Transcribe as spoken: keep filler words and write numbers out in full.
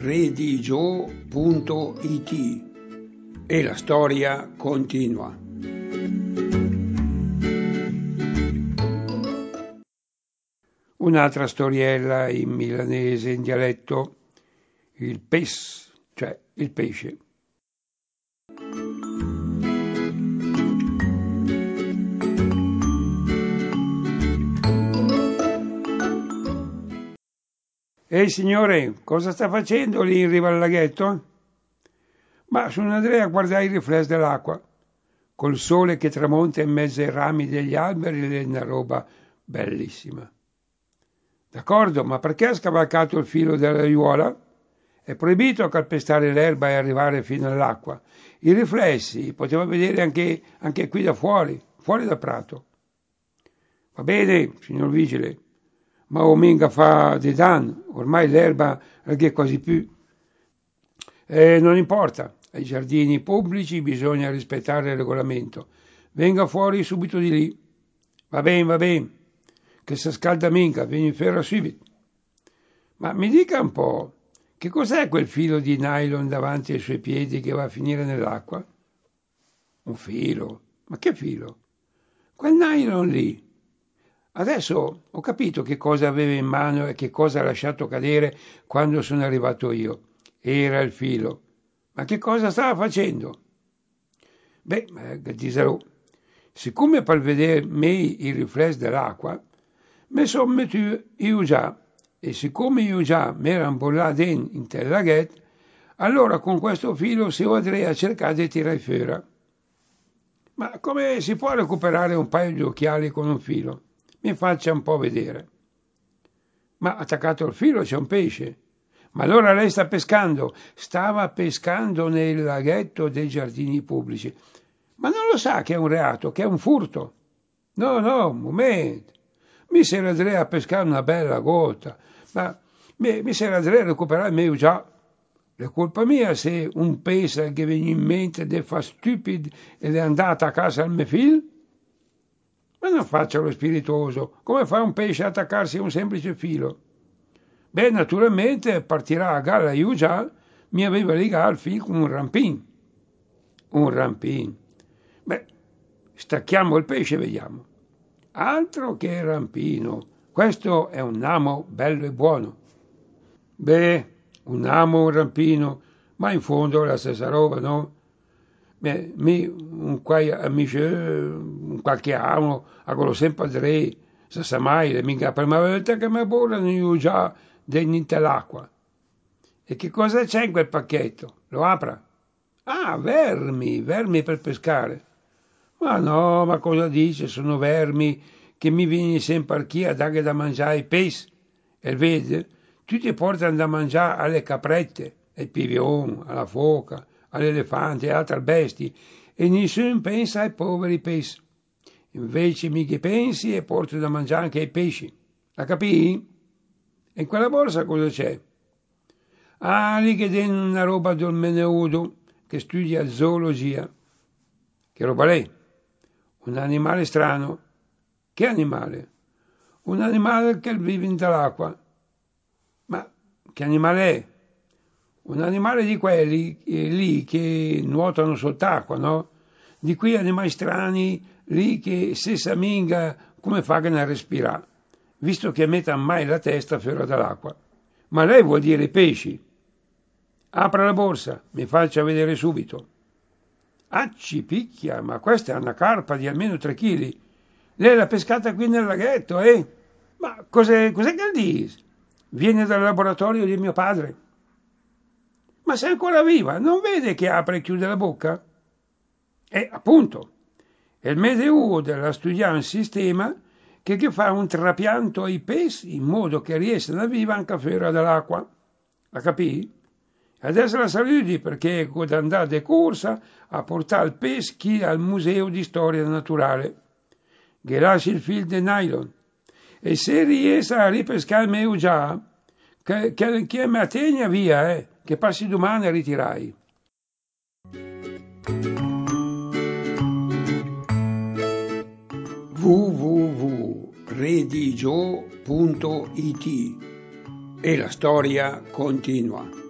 redigio punto it e la storia continua. Un'altra storiella in milanese, in dialetto, il pes, cioè il pesce. Ehi signore, cosa sta facendo lì in riva al laghetto? Ma sono Andrea a guardare il riflesso dell'acqua, col sole che tramonta in mezzo ai rami degli alberi ed è una roba bellissima. D'accordo, ma perché ha scavalcato il filo della aiuola? È proibito calpestare l'erba e arrivare fino all'acqua. I riflessi poteva vedere anche, anche qui da fuori, fuori dal prato. Va bene, signor vigile, ma o minga fa di danno, ormai l'erba non è quasi più. Eh, non importa, ai giardini pubblici bisogna rispettare il regolamento. Venga fuori subito di lì. Va bene, va bene, che si scalda minga, vieni ferra subito. Ma mi dica un po', che cos'è quel filo di nylon davanti ai suoi piedi che va a finire nell'acqua? Un filo? Ma che filo? Quel nylon lì. Adesso ho capito che cosa aveva in mano e che cosa ha lasciato cadere quando sono arrivato io. Era il filo. Ma che cosa stava facendo? Beh, Gattisarò, siccome per vedere meglio il riflesso dell'acqua, mi sono messo io già, e siccome io già mi ero imbollato in tel laghetto, allora con questo filo si andrei a cercare di tirare fuori. Ma come si può recuperare un paio di occhiali con un filo? Mi faccia un po' vedere. Ma attaccato al filo c'è un pesce. Ma allora lei sta pescando? Stava pescando nel laghetto dei giardini pubblici. Ma non lo sa che è un reato, che è un furto? No, no, un momento. Mi se la andrei a pescare una bella gota, ma mi, mi se la andrei a recuperare meglio già. È colpa mia se un pesce che viene in mente de fa stupido ed è andata a casa al mio figlio? Ma non faccia lo spiritoso, come fa un pesce ad attaccarsi a un semplice filo? Beh, naturalmente partirà a galla io già, mi aveva legato il filo con un rampin. Un rampin. Beh, stacchiamo il pesce e vediamo. Altro che rampino, questo è un amo bello e buono. Beh, un amo, un rampino, ma in fondo è la stessa roba, no? Beh, mi, un, quai, amici, un qualche amo, quello sempre a dire, se sa mai, le mica per una volta che mi borrano io già dentro l'acqua. E che cosa c'è in quel pacchetto? Lo apra? Ah, vermi, vermi per pescare. Ma no, ma cosa dice? Sono vermi che mi vieni sempre qui a dare da mangiare ai pesci. E vedi, tutti portano da mangiare alle caprette, ai pivion, alla foca, all'elefante e altre bestie, e nessuno pensa ai poveri pesci. Invece mi che pensi e porto da mangiare anche ai pesci. La capì? E in quella borsa cosa c'è? Ah, lì che dentro una roba del meneudo che studia zoologia. Che roba lei? Un animale strano. Che animale? Un animale che vive in dall'acqua. Ma che animale è? Un animale di quelli eh, lì che nuotano sott'acqua, no? Di quei animali strani lì che se s'amminga come fanno a respirare, visto che mettono mai la testa fuori dall'acqua. Ma lei vuol dire pesci? Apra la borsa, mi faccia vedere subito. Acci picchia, ma questa è una carpa di almeno tre chili. Lei l'ha pescata qui nel laghetto, eh? Ma cos'è, cos'è che dice? Viene dal laboratorio di mio padre. Ma se è ancora viva, non vede che apre e chiude la bocca? E appunto, il Medeu della studiare un sistema che, che fa un trapianto ai pesci in modo che riescano a vivere anche fuori dall'acqua. La capì? Adesso la saluti perché è andare di corsa a portare il peschi al Museo di Storia Naturale. Che lasci il fil di nylon. E se riesce a ripescare meglio già, che, che, che me tenga via, eh, che passi domani a ritirai. w w w punto redigio punto it e la storia continua.